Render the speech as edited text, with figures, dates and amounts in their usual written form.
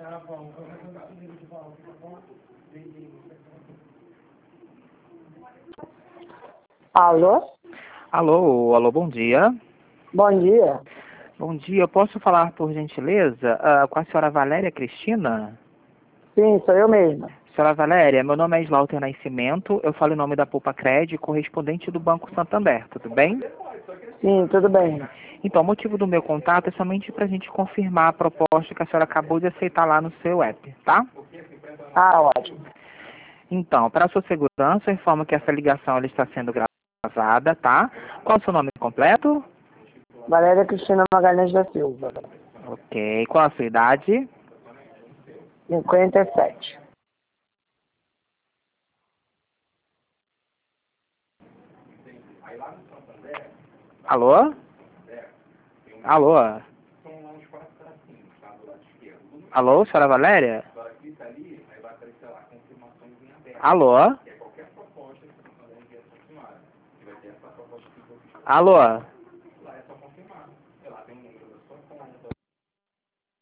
Alô? Alô, bom dia. Bom dia. Bom dia, eu posso falar por gentileza com a senhora Valéria Cristina? Sim, sou eu mesma. Senhora Valéria, meu nome é Slaughter Nascimento, eu falo em nome da Poupa Cred, correspondente do Banco Santander, tudo bem? Sim, tudo bem. Então, o motivo do meu contato é somente para a gente confirmar a proposta que a senhora acabou de aceitar lá no seu app, tá? Ah, ótimo. Então, para a sua segurança, eu informo que essa ligação ela está sendo gravada, tá? Qual é o seu nome completo? Valéria Cristina Magalhães da Silva. Ok. Qual a sua idade? 57. Alô? Alô? Alô, senhora Valéria? Alô? Alô?